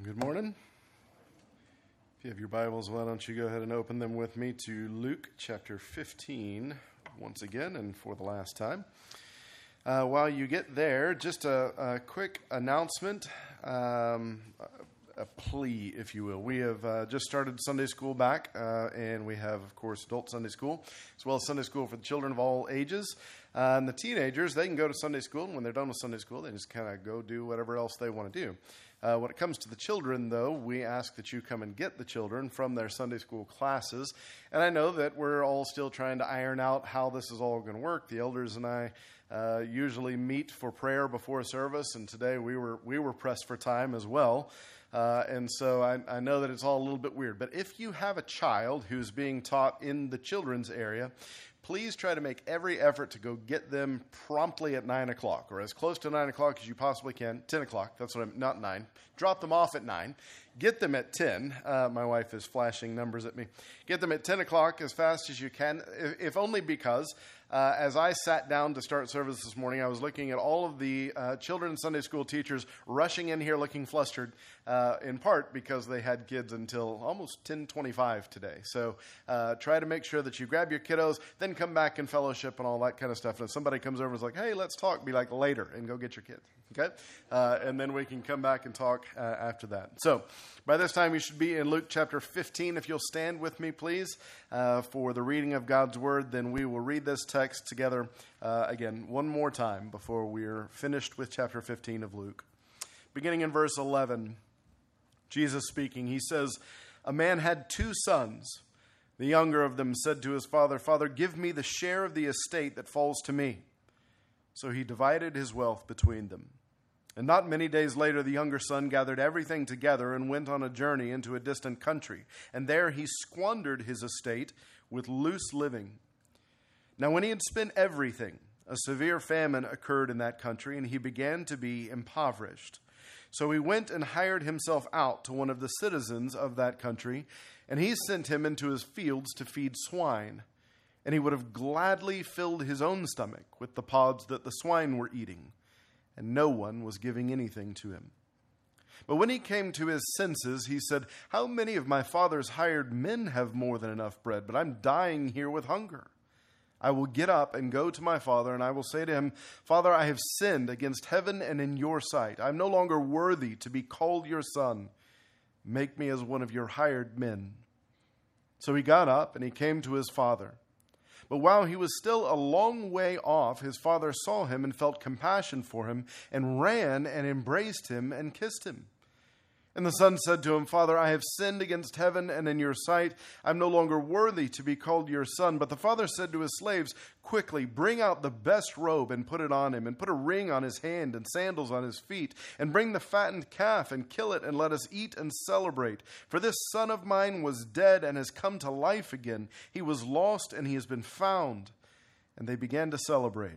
Good morning. If you have your Bibles, why don't you go ahead and open them with me to Luke chapter 15 once again and for the last time. While you get there, just a quick announcement, a plea, if you will. We have just started Sunday school back, and we have, of course, adult Sunday school, as well as Sunday school for the children of all ages. And the teenagers, they can go to Sunday school, and when they're done with Sunday school, they just kind of go do whatever else they want to do. When it comes to the children, though, we ask that you come and get the children from their Sunday school classes. And I know that we're all still trying to iron out how this is all going to work. The elders and I usually meet for prayer before service, and today we were pressed for time as well. And so I know that it's all a little bit weird. But if you have a child who's being taught in the children's area, please try to make every effort to go get them promptly at 9 o'clock, or as close to 9 o'clock as you possibly can. 10 o'clock, that's what I'm, not 9. Drop them off at 9. Get them at 10. My wife is flashing numbers at me. Get them at 10 o'clock as fast as you can, if only because as I sat down to start service this morning, I was looking at all of the children's Sunday school teachers rushing in here looking flustered, in part because they had kids until almost 10:25 today. So try to make sure that you grab your kiddos, then come back and fellowship and all that kind of stuff. And if somebody comes over and is like, hey, let's talk, be like, later, and go get your kids. Okay? And then we can come back and talk after that. So by this time, you should be in Luke chapter 15. If you'll stand with me, please, for the reading of God's word, then we will read this text together again one more time before we're finished with chapter 15 of Luke. Beginning in verse 11, Jesus speaking, he says, "A man had 2 sons. The younger of them said to his father, 'Father, give me the share of the estate that falls to me.' So he divided his wealth between them. And not many days later, the younger son gathered everything together and went on a journey into a distant country. And there he squandered his estate with loose living. Now when he had spent everything, a severe famine occurred in that country, and he began to be impoverished. So he went and hired himself out to one of the citizens of that country, and he sent him into his fields to feed swine. And he would have gladly filled his own stomach with the pods that the swine were eating, and no one was giving anything to him. But when he came to his senses, he said, 'How many of my father's hired men have more than enough bread, but I'm dying here with hunger? I will get up and go to my father, and I will say to him, Father, I have sinned against heaven and in your sight. I am no longer worthy to be called your son. Make me as one of your hired men.' So he got up and he came to his father. But while he was still a long way off, his father saw him and felt compassion for him and ran and embraced him and kissed him. And the son said to him, 'Father, I have sinned against heaven and in your sight. I am no longer worthy to be called your son.' But the father said to his slaves, 'Quickly, bring out the best robe and put it on him, and put a ring on his hand and sandals on his feet, and bring the fattened calf and kill it, and let us eat and celebrate. For this son of mine was dead and has come to life again. He was lost and he has been found.' And they began to celebrate.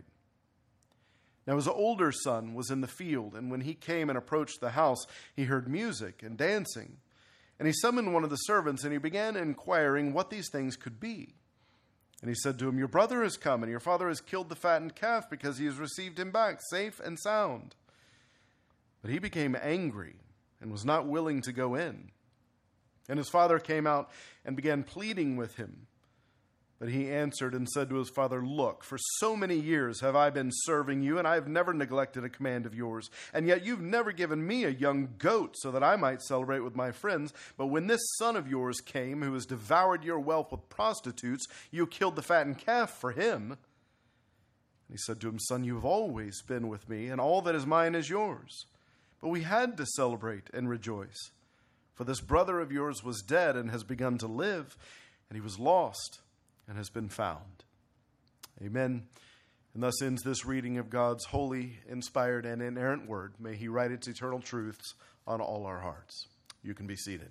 Now his older son was in the field, and when he came and approached the house, he heard music and dancing. And he summoned one of the servants, and he began inquiring what these things could be. And he said to him, 'Your brother has come, and your father has killed the fattened calf because he has received him back safe and sound.' But he became angry and was not willing to go in. And his father came out and began pleading with him. But he answered and said to his father, 'Look, for so many years have I been serving you, and I have never neglected a command of yours. And yet you've never given me a young goat so that I might celebrate with my friends. But when this son of yours came, who has devoured your wealth with prostitutes, you killed the fattened calf for him.' And he said to him, 'Son, you have always been with me, and all that is mine is yours. But we had to celebrate and rejoice. For this brother of yours was dead and has begun to live, and he was lost and has been found.'" Amen. And thus ends this reading of God's holy, inspired, and inerrant word. May he write its eternal truths on all our hearts. You can be seated.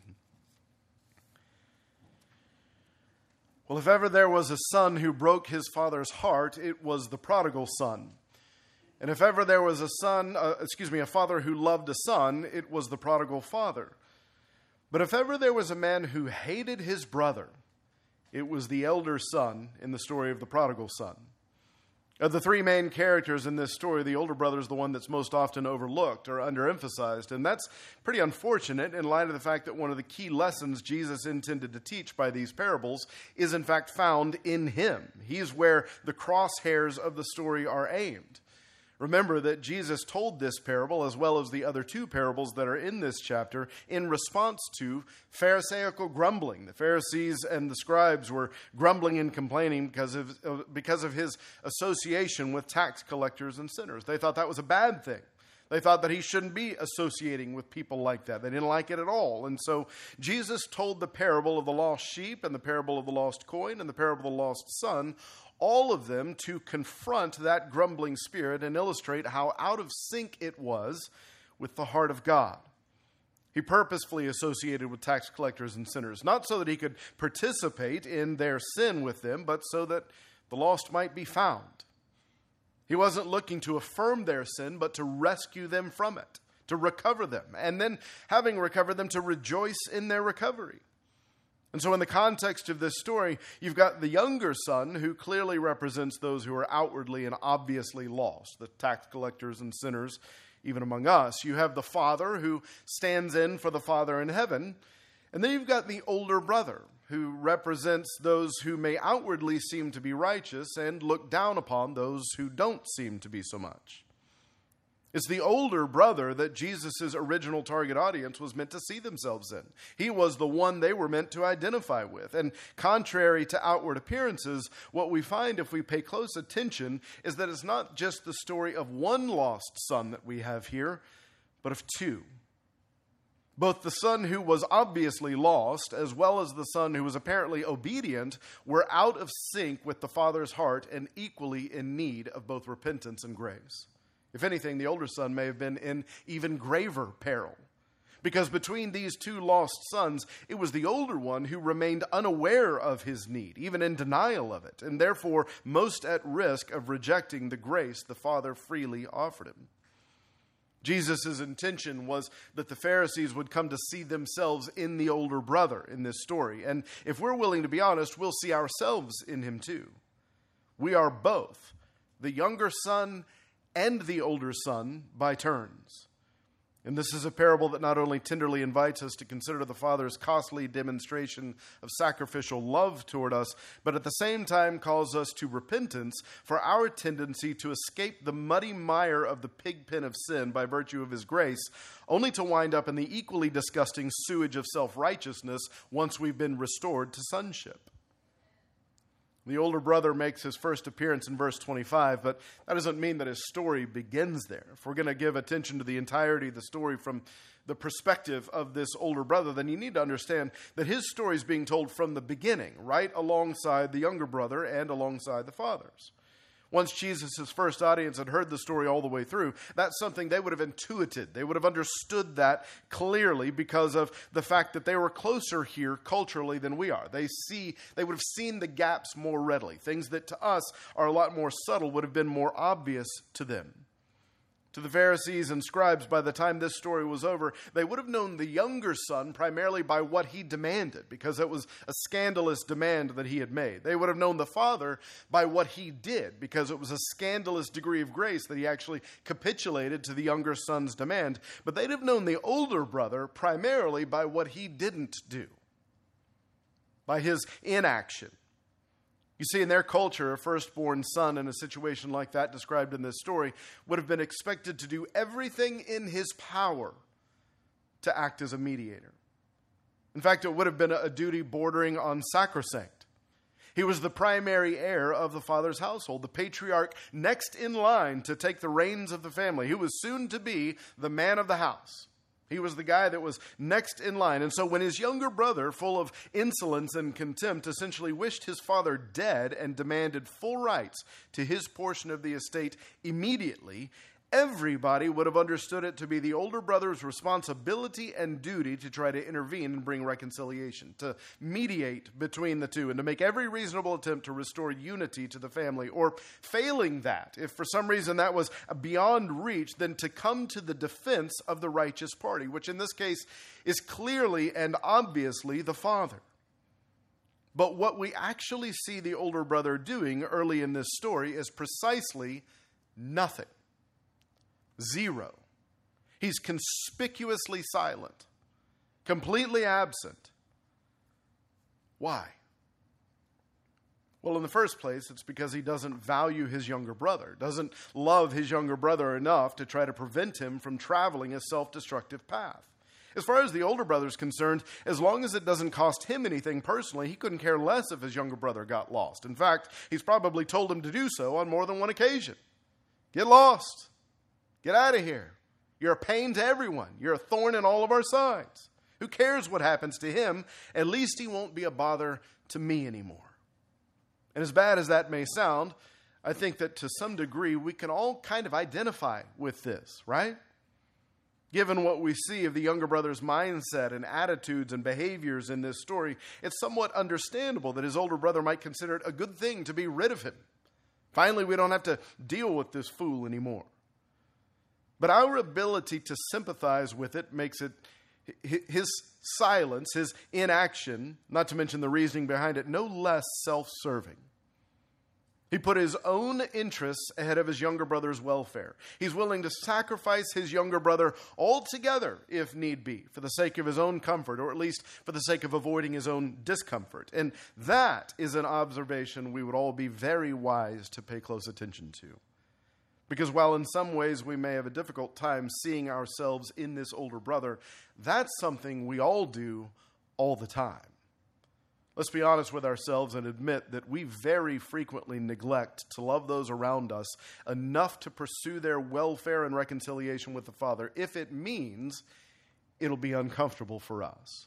Well, if ever there was a son who broke his father's heart, it was the prodigal son. And if ever there was a father who loved a son, it was the prodigal father. But if ever there was a man who hated his brother, it was the elder son in the story of the prodigal son. Of the three main characters in this story, the older brother is the one that's most often overlooked or underemphasized. And that's pretty unfortunate in light of the fact that one of the key lessons Jesus intended to teach by these parables is in fact found in him. He's where the crosshairs of the story are aimed. Remember that Jesus told this parable, as well as the other two parables that are in this chapter, in response to Pharisaical grumbling. The Pharisees and the scribes were grumbling and complaining because of his association with tax collectors and sinners. They thought that was a bad thing. They thought that he shouldn't be associating with people like that. They didn't like it at all. And so Jesus told the parable of the lost sheep and the parable of the lost coin and the parable of the lost son, all of them to confront that grumbling spirit and illustrate how out of sync it was with the heart of God. He purposefully associated with tax collectors and sinners, not so that he could participate in their sin with them, but so that the lost might be found. He wasn't looking to affirm their sin, but to rescue them from it, to recover them, and then, having recovered them, to rejoice in their recovery. And so in the context of this story, you've got the younger son, who clearly represents those who are outwardly and obviously lost, the tax collectors and sinners, even among us. You have the father, who stands in for the Father in heaven. And then you've got the older brother, who represents those who may outwardly seem to be righteous and look down upon those who don't seem to be so much. It's the older brother that Jesus' original target audience was meant to see themselves in. He was the one they were meant to identify with. And contrary to outward appearances, what we find if we pay close attention is that it's not just the story of one lost son that we have here, but of two. Both the son who was obviously lost, as well as the son who was apparently obedient, were out of sync with the Father's heart and equally in need of both repentance and grace. If anything, the older son may have been in even graver peril. Because between these two lost sons, it was the older one who remained unaware of his need, even in denial of it, and therefore most at risk of rejecting the grace the Father freely offered him. Jesus' intention was that the Pharisees would come to see themselves in the older brother in this story. And if we're willing to be honest, we'll see ourselves in him too. We are both the younger son and the older son by turns. And this is a parable that not only tenderly invites us to consider the Father's costly demonstration of sacrificial love toward us, but at the same time calls us to repentance for our tendency to escape the muddy mire of the pig pen of sin by virtue of his grace, only to wind up in the equally disgusting sewage of self-righteousness once we've been restored to sonship. The older brother makes his first appearance in verse 25, but that doesn't mean that his story begins there. If we're going to give attention to the entirety of the story from the perspective of this older brother, then you need to understand that his story is being told from the beginning, right alongside the younger brother and alongside the father's. Once Jesus' first audience had heard the story all the way through, that's something they would have intuited. They would have understood that clearly because of the fact that they were closer here culturally than we are. They would have seen the gaps more readily. Things that to us are a lot more subtle would have been more obvious to them. To the Pharisees and scribes, by the time this story was over, they would have known the younger son primarily by what he demanded, because it was a scandalous demand that he had made. They would have known the father by what he did, because it was a scandalous degree of grace that he actually capitulated to the younger son's demand. But they'd have known the older brother primarily by what he didn't do, by his inaction. You see, in their culture, a firstborn son in a situation like that described in this story would have been expected to do everything in his power to act as a mediator. In fact, it would have been a duty bordering on sacrosanct. He was the primary heir of the father's household, the patriarch next in line to take the reins of the family. He was soon to be the man of the house. He was the guy that was next in line. And so when his younger brother, full of insolence and contempt, essentially wished his father dead and demanded full rights to his portion of the estate immediately, everybody would have understood it to be the older brother's responsibility and duty to try to intervene and bring reconciliation, to mediate between the two, and to make every reasonable attempt to restore unity to the family. Or failing that, if for some reason that was beyond reach, then to come to the defense of the righteous party, which in this case is clearly and obviously the father. But what we actually see the older brother doing early in this story is precisely nothing. Zero. He's conspicuously silent, completely absent. Why? Well, in the first place, it's because he doesn't value his younger brother, doesn't love his younger brother enough to try to prevent him from traveling a self-destructive path. As far as the older brother is concerned, as long as it doesn't cost him anything personally, he couldn't care less if his younger brother got lost. In fact, he's probably told him to do so on more than one occasion. Get lost. Get out of here. You're a pain to everyone. You're a thorn in all of our sides. Who cares what happens to him? At least he won't be a bother to me anymore. And as bad as that may sound, I think that to some degree we can all kind of identify with this, right? Given what we see of the younger brother's mindset and attitudes and behaviors in this story, it's somewhat understandable that his older brother might consider it a good thing to be rid of him. Finally, we don't have to deal with this fool anymore. But our ability to sympathize with it makes it his silence, his inaction, not to mention the reasoning behind it, no less self-serving. He put his own interests ahead of his younger brother's welfare. He's willing to sacrifice his younger brother altogether, if need be, for the sake of his own comfort, or at least for the sake of avoiding his own discomfort. And that is an observation we would all be very wise to pay close attention to. Because while in some ways we may have a difficult time seeing ourselves in this older brother, that's something we all do all the time. Let's be honest with ourselves and admit that we very frequently neglect to love those around us enough to pursue their welfare and reconciliation with the Father if it means it'll be uncomfortable for us.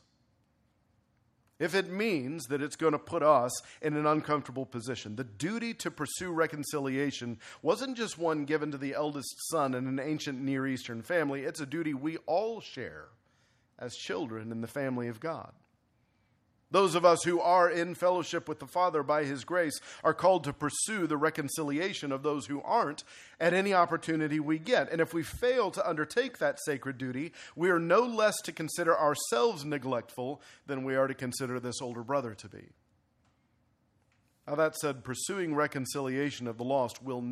If it means that it's going to put us in an uncomfortable position. The duty to pursue reconciliation wasn't just one given to the eldest son in an ancient Near Eastern family. It's a duty we all share as children in the family of God. Those of us who are in fellowship with the Father by His grace are called to pursue the reconciliation of those who aren't at any opportunity we get. And if we fail to undertake that sacred duty, we are no less to consider ourselves neglectful than we are to consider this older brother to be. Now, that said, pursuing reconciliation of the lost will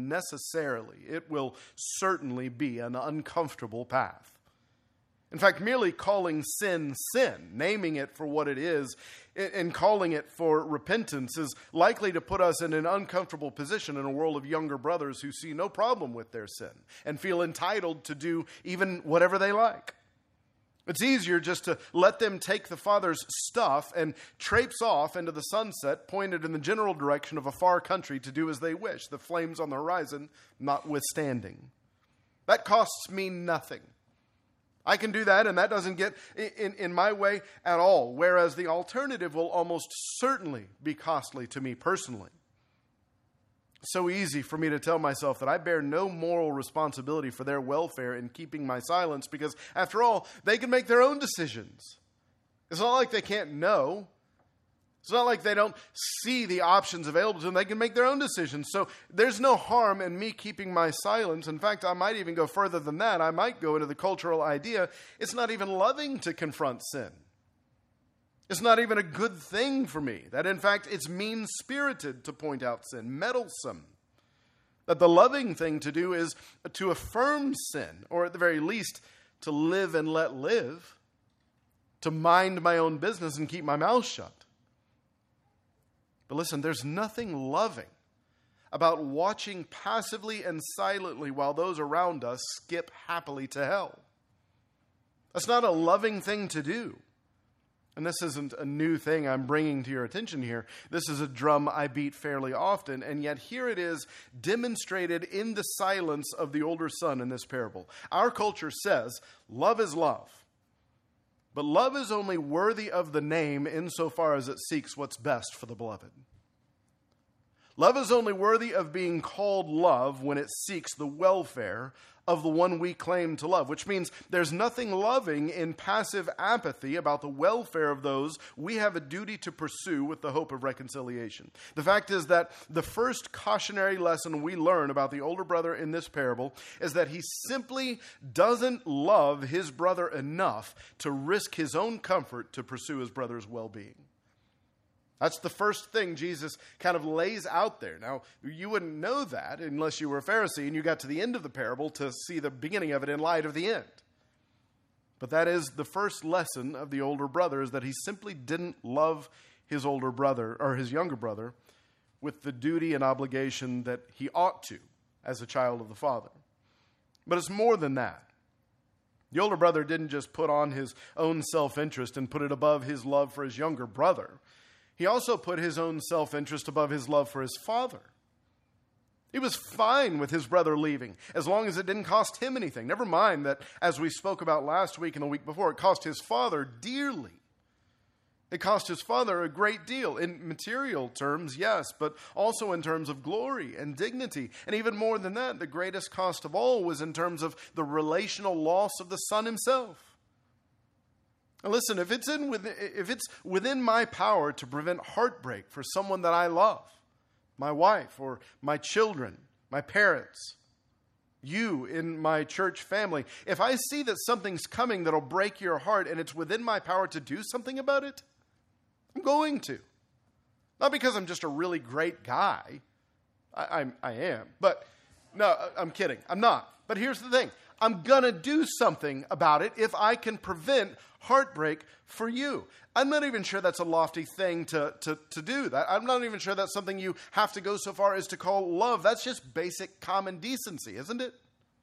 certainly be an uncomfortable path. In fact, merely calling sin, sin, naming it for what it is, and calling it for repentance is likely to put us in an uncomfortable position in a world of younger brothers who see no problem with their sin and feel entitled to do even whatever they like. It's easier just to let them take the Father's stuff and traipse off into the sunset, pointed in the general direction of a far country to do as they wish, the flames on the horizon notwithstanding. That costs me nothing. I can do that, and that doesn't get in my way at all, whereas the alternative will almost certainly be costly to me personally. It's so easy for me to tell myself that I bear no moral responsibility for their welfare in keeping my silence because, after all, they can make their own decisions. It's not like they can't know. It's not like they don't see the options available to them. They can make their own decisions. So there's no harm in me keeping my silence. In fact, I might even go further than that. I might go into the cultural idea it's not even loving to confront sin. It's not even a good thing for me. That, in fact, it's mean-spirited to point out sin, meddlesome. That the loving thing to do is to affirm sin, or at the very least, to live and let live, to mind my own business and keep my mouth shut. But listen, there's nothing loving about watching passively and silently while those around us skip happily to hell. That's not a loving thing to do. And this isn't a new thing I'm bringing to your attention here. This is a drum I beat fairly often, and yet here it is demonstrated in the silence of the older son in this parable. Our culture says, love is love. But love is only worthy of the name insofar as it seeks what's best for the beloved. Love is only worthy of being called love when it seeks the welfare of the one we claim to love, which means there's nothing loving in passive apathy about the welfare of those we have a duty to pursue with the hope of reconciliation. The fact is that the first cautionary lesson we learn about the older brother in this parable is that he simply doesn't love his brother enough to risk his own comfort to pursue his brother's well-being. That's the first thing Jesus kind of lays out there. Now, you wouldn't know that unless you were a Pharisee and you got to the end of the parable to see the beginning of it in light of the end. But that is the first lesson of the older brother, is that he simply didn't love his older brother, or his younger brother, with the duty and obligation that he ought to as a child of the Father. But it's more than that. The older brother didn't just put on his own self-interest and put it above his love for his younger brother. He also put his own self-interest above his love for his father. He was fine with his brother leaving, as long as it didn't cost him anything. Never mind that, as we spoke about last week and the week before, it cost his father dearly. It cost his father a great deal, in material terms, yes, but also in terms of glory and dignity. And even more than that, the greatest cost of all was in terms of the relational loss of the son himself. Now listen, if it's within my power to prevent heartbreak for someone that I love, my wife or my children, my parents, you in my church family, if I see that something's coming that'll break your heart and it's within my power to do something about it, I'm going to. Not because I'm just a really great guy. I am. But no, I'm kidding. I'm not. But here's the thing. I'm going to do something about it if I can prevent heartbreak for you. I'm not even sure that's a lofty thing to do. I'm not even sure that's something you have to go so far as to call love. That's just basic common decency, isn't it?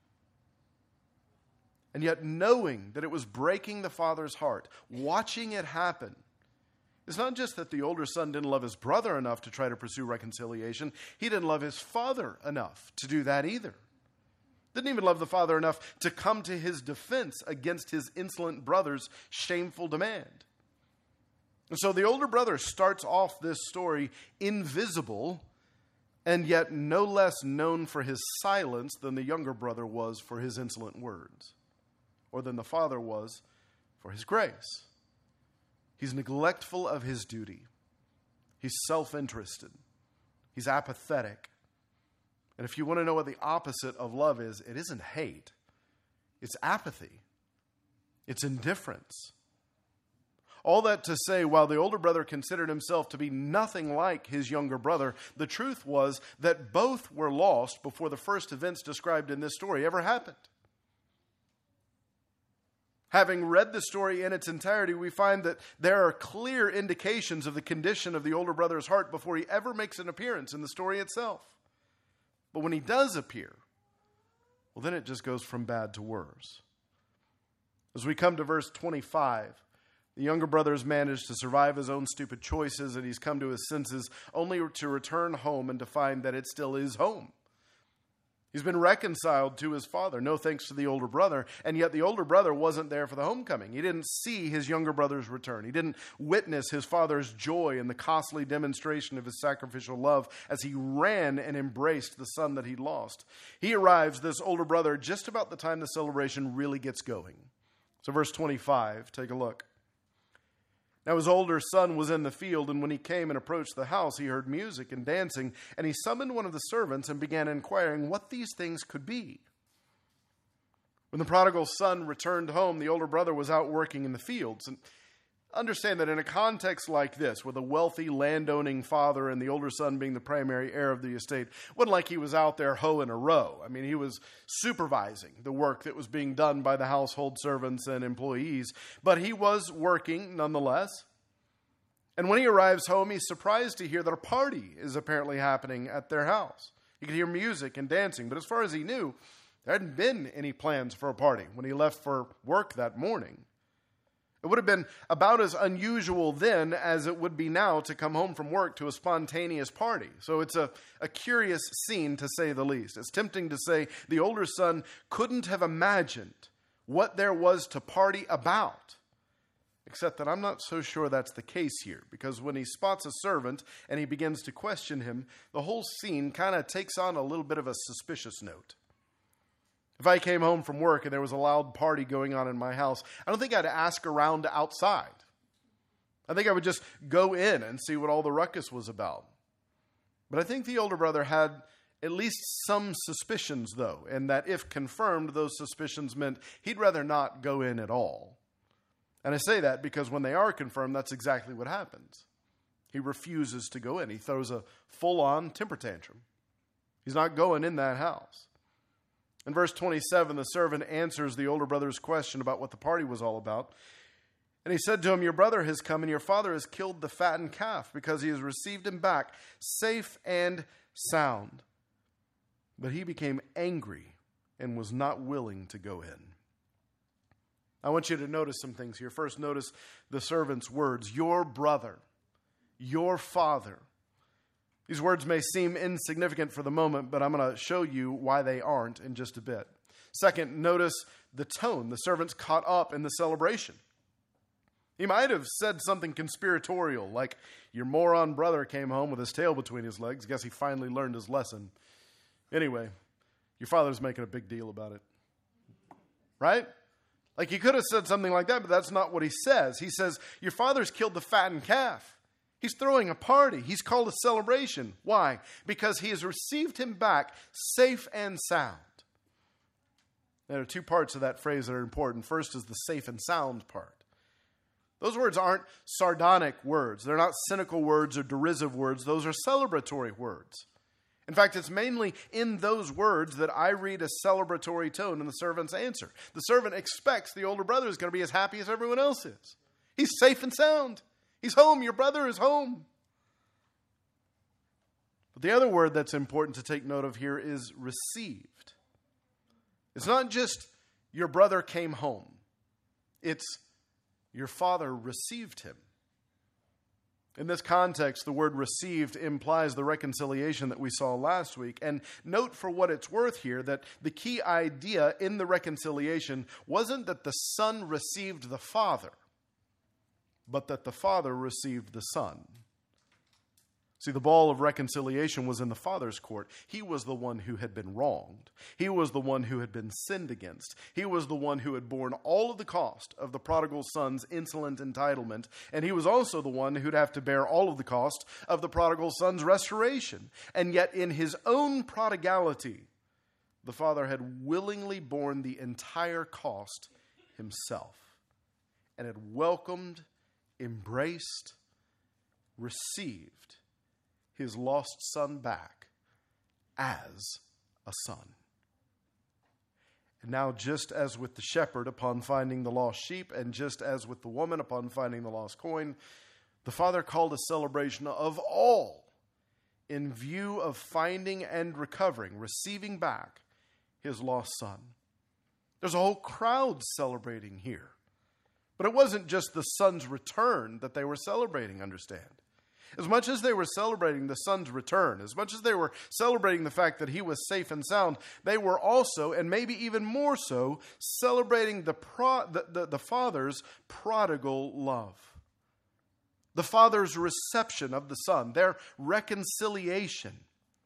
And yet knowing that it was breaking the father's heart, watching it happen, it's not just that the older son didn't love his brother enough to try to pursue reconciliation. He didn't love his father enough to do that either. Didn't even love the father enough to come to his defense against his insolent brother's shameful demand. And so the older brother starts off this story invisible, and yet no less known for his silence than the younger brother was for his insolent words, or than the father was for his grace. He's neglectful of his duty. He's self-interested. He's apathetic. And if you want to know what the opposite of love is, it isn't hate. It's apathy. It's indifference. All that to say, while the older brother considered himself to be nothing like his younger brother, the truth was that both were lost before the first events described in this story ever happened. Having read the story in its entirety, we find that there are clear indications of the condition of the older brother's heart before he ever makes an appearance in the story itself. But when he does appear, well, then it just goes from bad to worse. As we come to verse 25, the younger brother has managed to survive his own stupid choices, and he's come to his senses only to return home and to find that it still is home. He's been reconciled to his father, no thanks to the older brother, and yet the older brother wasn't there for the homecoming. He didn't see his younger brother's return. He didn't witness his father's joy in the costly demonstration of his sacrificial love as he ran and embraced the son that he lost. He arrives, this older brother, just about the time the celebration really gets going. So verse 25, take a look. Now his older son was in the field, and when he came and approached the house, he heard music and dancing, and he summoned one of the servants and began inquiring what these things could be. When the prodigal son returned home, the older brother was out working in the fields. And understand that in a context like this, with a wealthy landowning father and the older son being the primary heir of the estate, it wasn't like he was out there hoeing a row. I mean, he was supervising the work that was being done by the household servants and employees, but he was working nonetheless. And when he arrives home, he's surprised to hear that a party is apparently happening at their house. He could hear music and dancing, but as far as he knew, there hadn't been any plans for a party when he left for work that morning. It would have been about as unusual then as it would be now to come home from work to a spontaneous party. So it's a curious scene, to say the least. It's tempting to say the older son couldn't have imagined what there was to party about. Except that I'm not so sure that's the case here, because when he spots a servant and he begins to question him, the whole scene kind of takes on a little bit of a suspicious note. If I came home from work and there was a loud party going on in my house, I don't think I'd ask around outside. I think I would just go in and see what all the ruckus was about. But I think the older brother had at least some suspicions, though, and that if confirmed, those suspicions meant he'd rather not go in at all. And I say that because when they are confirmed, that's exactly what happens. He refuses to go in. He throws a full-on temper tantrum. He's not going in that house. In verse 27, the servant answers the older brother's question about what the party was all about. And he said to him, "Your brother has come, and your father has killed the fattened calf, because he has received him back safe and sound." But he became angry and was not willing to go in. I want you to notice some things here. First, notice the servant's words, "Your brother," "your father." These words may seem insignificant for the moment, but I'm going to show you why they aren't in just a bit. Second, notice the tone. The servant's caught up in the celebration. He might have said something conspiratorial, like, "Your moron brother came home with his tail between his legs. Guess he finally learned his lesson. Anyway, your father's making a big deal about it." Right? Like, he could have said something like that, but that's not what he says. He says, "Your father's killed the fattened calf." He's throwing a party. He's called a celebration. Why? Because he has received him back safe and sound. There are two parts of that phrase that are important. First is the safe and sound part. Those words aren't sardonic words. They're not cynical words or derisive words. Those are celebratory words. In fact, it's mainly in those words that I read a celebratory tone in the servant's answer. The servant expects the older brother is going to be as happy as everyone else is. He's safe and sound. He's home. Your brother is home. But the other word that's important to take note of here is received. It's not just your brother came home. It's your father received him. In this context, the word received implies the reconciliation that we saw last week. And note for what it's worth here that the key idea in the reconciliation wasn't that the son received the father, but that the father received the son. See, the ball of reconciliation was in the father's court. He was the one who had been wronged. He was the one who had been sinned against. He was the one who had borne all of the cost of the prodigal son's insolent entitlement. And he was also the one who'd have to bear all of the cost of the prodigal son's restoration. And yet in his own prodigality, the father had willingly borne the entire cost himself and had welcomed, embraced, received his lost son back as a son. And now, just as with the shepherd upon finding the lost sheep, and just as with the woman upon finding the lost coin, the father called a celebration of all in view of finding and recovering, receiving back his lost son. There's a whole crowd celebrating here. But it wasn't just the son's return that they were celebrating, understand. As much as they were celebrating the son's return, as much as they were celebrating the fact that he was safe and sound, they were also, and maybe even more so, celebrating the father's prodigal love. The father's reception of the son, their reconciliation.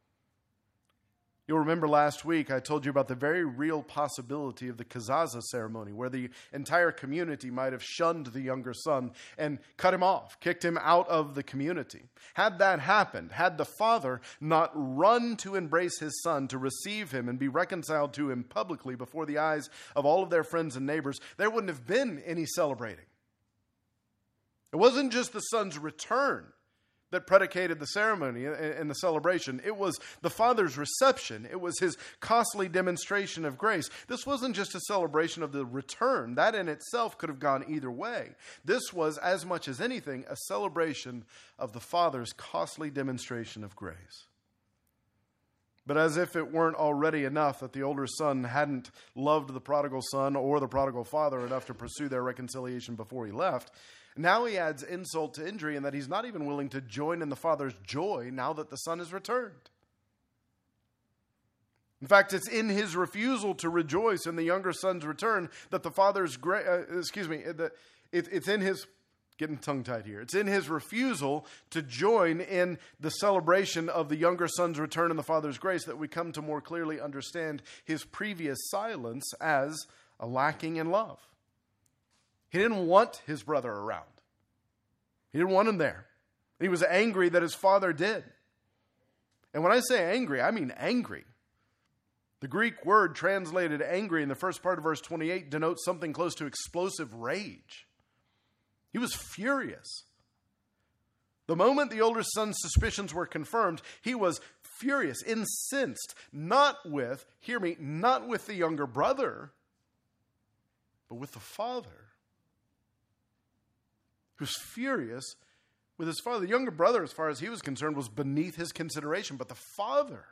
You'll remember last week I told you about the very real possibility of the kazaza ceremony, where the entire community might have shunned the younger son and cut him off, kicked him out of the community. Had that happened, had the father not run to embrace his son, to receive him and be reconciled to him publicly before the eyes of all of their friends and neighbors, there wouldn't have been any celebrating. It wasn't just the son's return that predicated the ceremony and the celebration. It was the father's reception. It was his costly demonstration of grace. This wasn't just a celebration of the return. That in itself could have gone either way. This was, as much as anything, a celebration of the father's costly demonstration of grace. But as if it weren't already enough that the older son hadn't loved the prodigal son or the prodigal father enough to pursue their reconciliation before he left, now he adds insult to injury in that he's not even willing to join in the father's joy now that the son has returned. In fact, it's in his refusal to rejoice in the younger son's return that the father's it's in his, getting tongue-tied here, it's in his refusal to join in the celebration of the younger son's return in the father's grace that we come to more clearly understand his previous silence as a lacking in love. He didn't want his brother around. He didn't want him there. He was angry that his father did. And when I say angry, I mean angry. The Greek word translated angry in the first part of verse 28 denotes something close to explosive rage. He was furious. The moment the older son's suspicions were confirmed, he was furious, incensed, not with the younger brother, but with the father, who's furious with his father. The younger brother, as far as he was concerned, was beneath his consideration, but the father.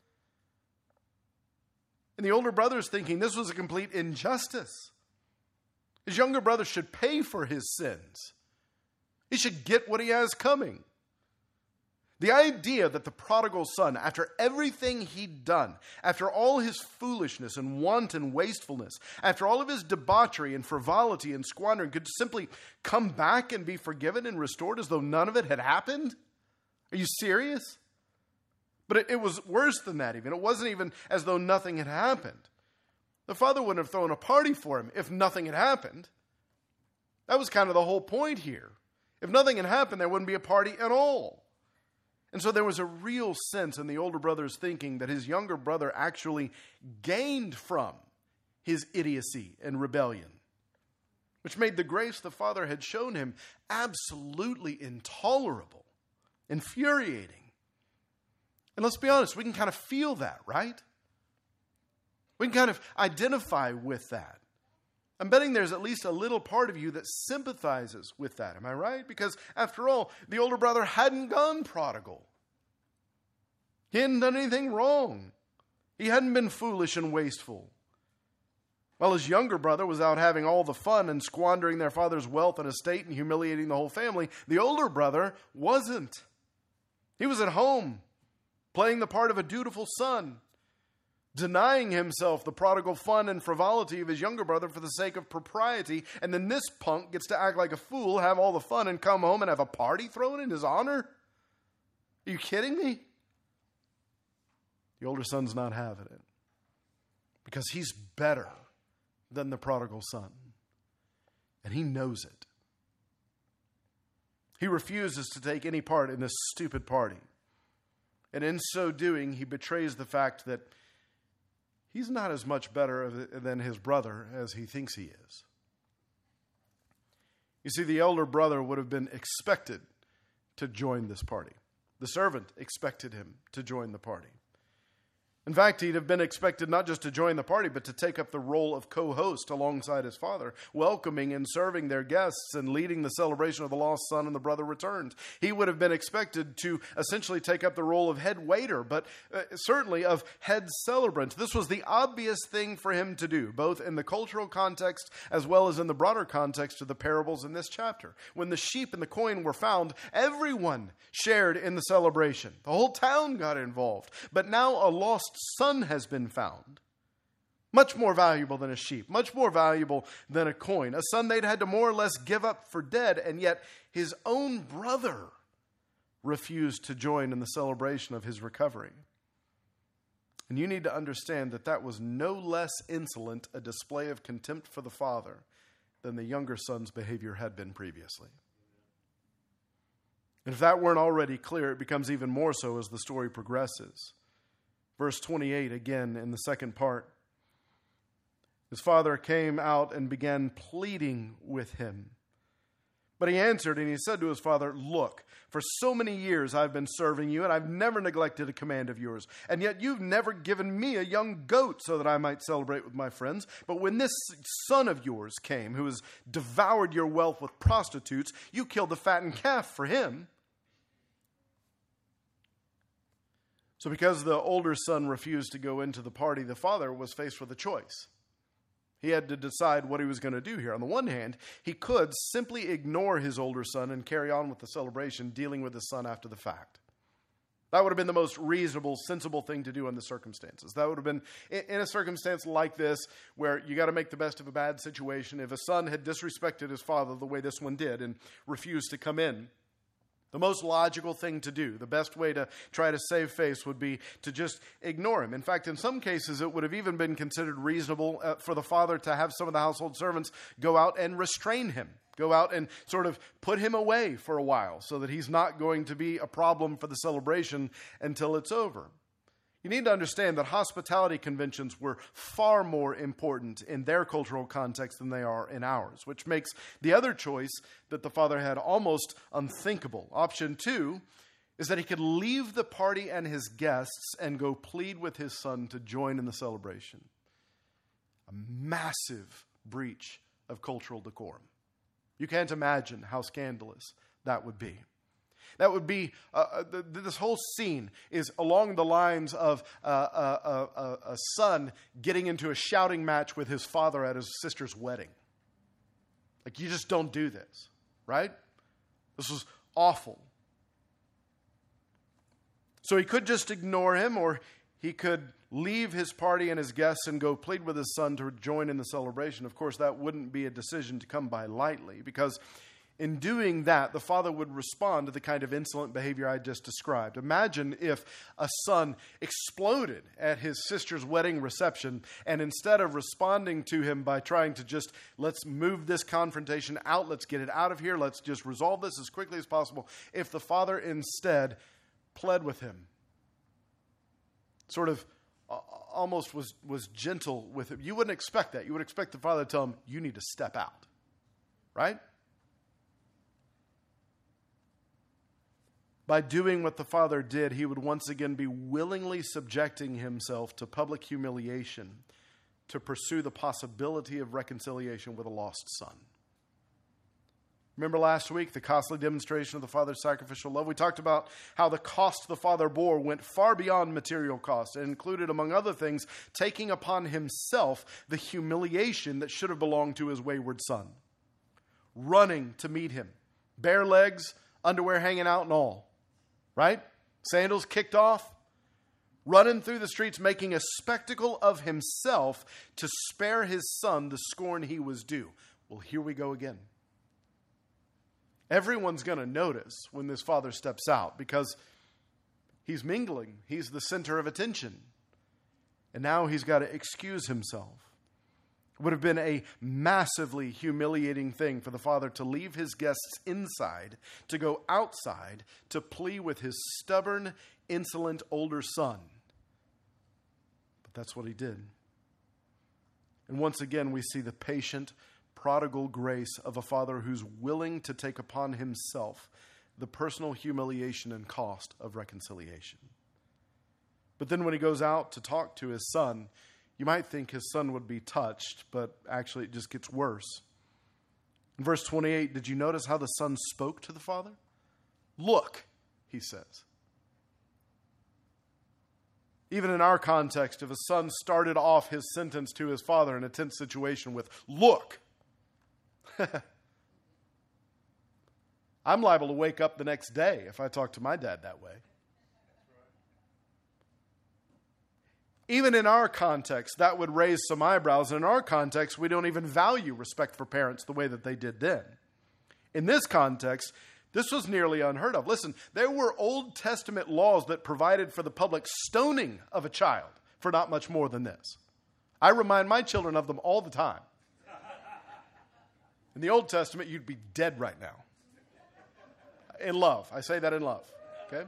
And the older brother's thinking this was a complete injustice. His younger brother should pay for his sins. He should get what he has coming. The idea that the prodigal son, after everything he'd done, after all his foolishness and wanton wastefulness, after all of his debauchery and frivolity and squandering, could simply come back and be forgiven and restored as though none of it had happened? Are you serious? But it was worse than that even. It wasn't even as though nothing had happened. The father wouldn't have thrown a party for him if nothing had happened. That was kind of the whole point here. If nothing had happened, there wouldn't be a party at all. And so there was a real sense in the older brother's thinking that his younger brother actually gained from his idiocy and rebellion, which made the grace the father had shown him absolutely intolerable, infuriating. And let's be honest, we can kind of feel that, right? We can kind of identify with that. I'm betting there's at least a little part of you that sympathizes with that. Am I right? Because after all, the older brother hadn't gone prodigal. He hadn't done anything wrong. He hadn't been foolish and wasteful. While his younger brother was out having all the fun and squandering their father's wealth and estate and humiliating the whole family, the older brother wasn't. He was at home, playing the part of a dutiful son, denying himself the prodigal fun and frivolity of his younger brother for the sake of propriety, and then this punk gets to act like a fool, have all the fun, and come home and have a party thrown in his honor? Are you kidding me? The older son's not having it, because he's better than the prodigal son, and he knows it. He refuses to take any part in this stupid party, and in so doing, he betrays the fact that he's not as much better than his brother as he thinks he is. You see, the elder brother would have been expected to join this party. The servant expected him to join the party. In fact, he'd have been expected not just to join the party, but to take up the role of co-host alongside his father, welcoming and serving their guests and leading the celebration of the lost son and the brother returned. He would have been expected to essentially take up the role of head waiter, but certainly of head celebrant. This was the obvious thing for him to do, both in the cultural context as well as in the broader context of the parables in this chapter. When the sheep and the coin were found, everyone shared in the celebration. The whole town got involved. But now a lost son has been found. Much more valuable than a sheep, much more valuable than a coin. A son they'd had to more or less give up for dead, and yet his own brother refused to join in the celebration of his recovery. And you need to understand that that was no less insolent a display of contempt for the father than the younger son's behavior had been previously. And if that weren't already clear, it becomes even more so as the story progresses. Verse 28, again, in the second part. His father came out and began pleading with him. But he answered and he said to his father, "Look, for so many years I've been serving you, and I've never neglected a command of yours. And yet you've never given me a young goat so that I might celebrate with my friends. But when this son of yours came, who has devoured your wealth with prostitutes, you killed the fattened calf for him." So because the older son refused to go into the party, the father was faced with a choice. He had to decide what he was going to do here. On the one hand, he could simply ignore his older son and carry on with the celebration, dealing with his son after the fact. That would have been the most reasonable, sensible thing to do in the circumstances. That would have been, in a circumstance like this, where you got to make the best of a bad situation. If a son had disrespected his father the way this one did and refused to come in, the most logical thing to do, the best way to try to save face would be to just ignore him. In fact, in some cases, it would have even been considered reasonable for the father to have some of the household servants go out and restrain him, go out and sort of put him away for a while so that he's not going to be a problem for the celebration until it's over. You need to understand that hospitality conventions were far more important in their cultural context than they are in ours, which makes the other choice that the father had almost unthinkable. Option 2 is that he could leave the party and his guests and go plead with his son to join in the celebration. A massive breach of cultural decorum. You can't imagine how scandalous that would be. That would be, this whole scene is along the lines of a son getting into a shouting match with his father at his sister's wedding. Like, you just don't do this, right? This was awful. So he could just ignore him, or he could leave his party and his guests and go plead with his son to join in the celebration. Of course, that wouldn't be a decision to come by lightly, because in doing that, the father would respond to the kind of insolent behavior I just described. Imagine if a son exploded at his sister's wedding reception, and instead of responding to him by trying to just, let's move this confrontation out, let's get it out of here, let's just resolve this as quickly as possible, if the father instead pled with him, sort of almost was gentle with him. You wouldn't expect that. You would expect the father to tell him, you need to step out, right? By doing what the father did, he would once again be willingly subjecting himself to public humiliation to pursue the possibility of reconciliation with a lost son. Remember last week, the costly demonstration of the Father's sacrificial love? We talked about how the cost the Father bore went far beyond material cost. It included, among other things, taking upon himself the humiliation that should have belonged to his wayward son. Running to meet him. Bare legs, underwear hanging out and all. Right? Sandals kicked off. Running through the streets, making a spectacle of himself to spare his son the scorn he was due. Well, here we go again. Everyone's going to notice when this father steps out because he's mingling. He's the center of attention. And now he's got to excuse himself. It would have been a massively humiliating thing for the father to leave his guests inside, to go outside, to plead with his stubborn, insolent older son. But that's what he did. And once again, we see the patient, prodigal grace of a father who's willing to take upon himself the personal humiliation and cost of reconciliation. But then when he goes out to talk to his son, you might think his son would be touched, but actually it just gets worse. In verse 28, did you notice how the son spoke to the father? Look, he says. Even in our context, if a son started off his sentence to his father in a tense situation with, look, I'm liable to wake up the next day if I talk to my dad that way. Even in our context, that would raise some eyebrows. In our context, we don't even value respect for parents the way that they did then. In this context, this was nearly unheard of. Listen, there were Old Testament laws that provided for the public stoning of a child for not much more than this. I remind my children of them all the time. In the Old Testament, you'd be dead right now. In love. I say that in love. Okay?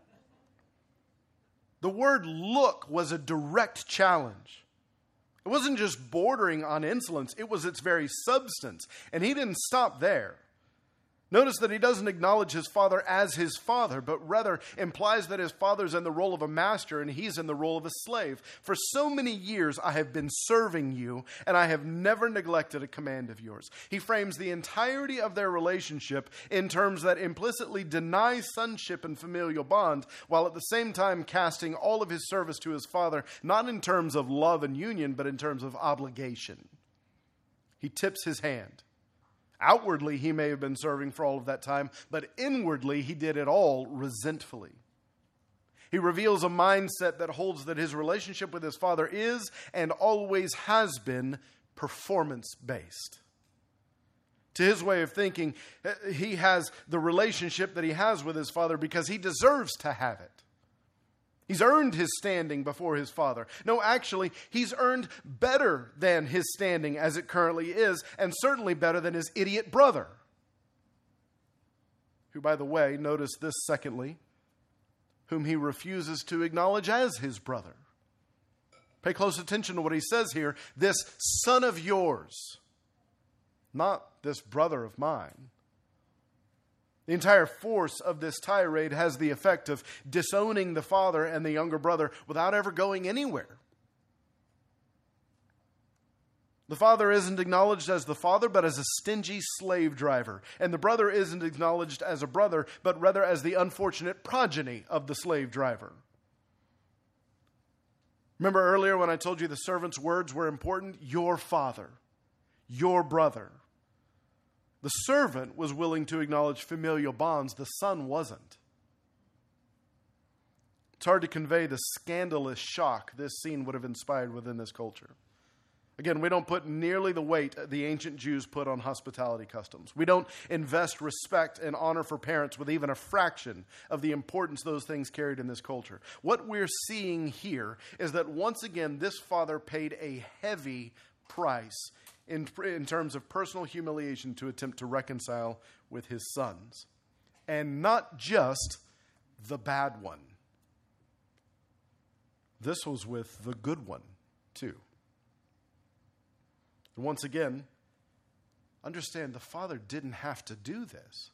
The word look was a direct challenge. It wasn't just bordering on insolence. It was its very substance. And he didn't stop there. Notice that he doesn't acknowledge his father as his father, but rather implies that his father's in the role of a master and he's in the role of a slave. For so many years I have been serving you, and I have never neglected a command of yours. He frames the entirety of their relationship in terms that implicitly deny sonship and familial bond, while at the same time casting all of his service to his father, not in terms of love and union, but in terms of obligation. He tips his hand. Outwardly, he may have been serving for all of that time, but inwardly, he did it all resentfully. He reveals a mindset that holds that his relationship with his father is and always has been performance-based. To his way of thinking, he has the relationship that he has with his father because he deserves to have it. He's earned his standing before his father. No, actually, he's earned better than his standing as it currently is, and certainly better than his idiot brother. Who, by the way, notice this secondly, whom he refuses to acknowledge as his brother. Pay close attention to what he says here. This son of yours, not this brother of mine. The entire force of this tirade has the effect of disowning the father and the younger brother without ever going anywhere. The father isn't acknowledged as the father, but as a stingy slave driver. And the brother isn't acknowledged as a brother, but rather as the unfortunate progeny of the slave driver. Remember earlier when I told you the servant's words were important? Your father, your brother. The servant was willing to acknowledge familial bonds. The son wasn't. It's hard to convey the scandalous shock this scene would have inspired within this culture. Again, we don't put nearly the weight the ancient Jews put on hospitality customs. We don't invest respect and honor for parents with even a fraction of the importance those things carried in this culture. What we're seeing here is that once again, this father paid a heavy price in terms of personal humiliation to attempt to reconcile with his sons. And not just the bad one. This was with the good one, too. And once again, understand the father didn't have to do this.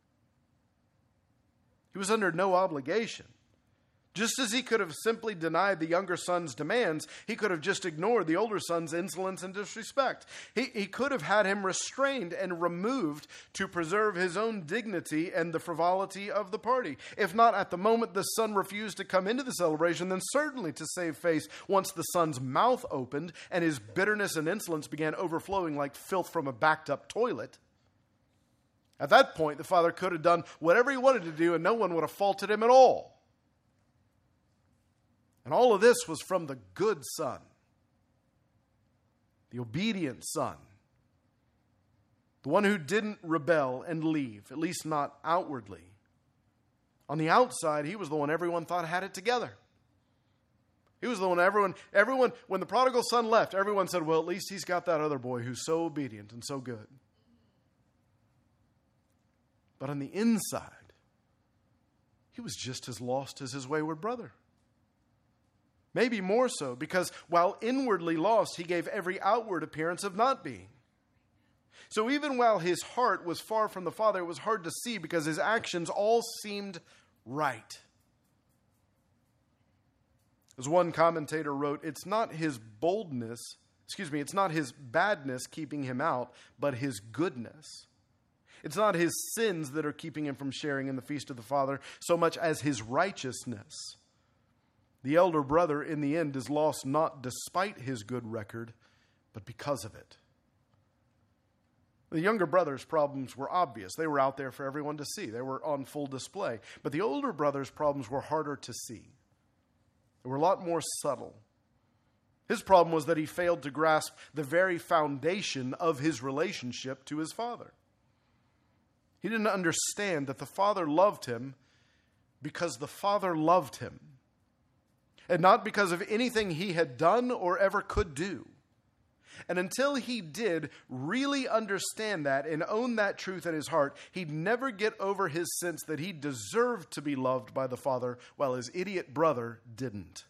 He was under no obligation. Just as he could have simply denied the younger son's demands, he could have just ignored the older son's insolence and disrespect. He could have had him restrained and removed to preserve his own dignity and the frivolity of the party. If not at the moment the son refused to come into the celebration, then certainly to save face once the son's mouth opened and his bitterness and insolence began overflowing like filth from a backed-up toilet. At that point, the father could have done whatever he wanted to do and no one would have faulted him at all. And all of this was from the good son, the obedient son, the one who didn't rebel and leave, at least not outwardly. On the outside, he was the one everyone thought had it together. He was the one everyone, when the prodigal son left, everyone said, well, at least he's got that other boy who's so obedient and so good. But on the inside, he was just as lost as his wayward brother. Maybe more so, because while inwardly lost, he gave every outward appearance of not being. So even while his heart was far from the Father, it was hard to see because his actions all seemed right. As one commentator wrote, it's not his badness keeping him out, but his goodness. It's not his sins that are keeping him from sharing in the feast of the Father, so much as his righteousness. The elder brother, in the end, is lost not despite his good record, but because of it. The younger brother's problems were obvious. They were out there for everyone to see. They were on full display. But the older brother's problems were harder to see. They were a lot more subtle. His problem was that he failed to grasp the very foundation of his relationship to his father. He didn't understand that the father loved him because the father loved him. And not because of anything he had done or ever could do. And until he did really understand that and own that truth in his heart, he'd never get over his sense that he deserved to be loved by the Father while his idiot brother didn't.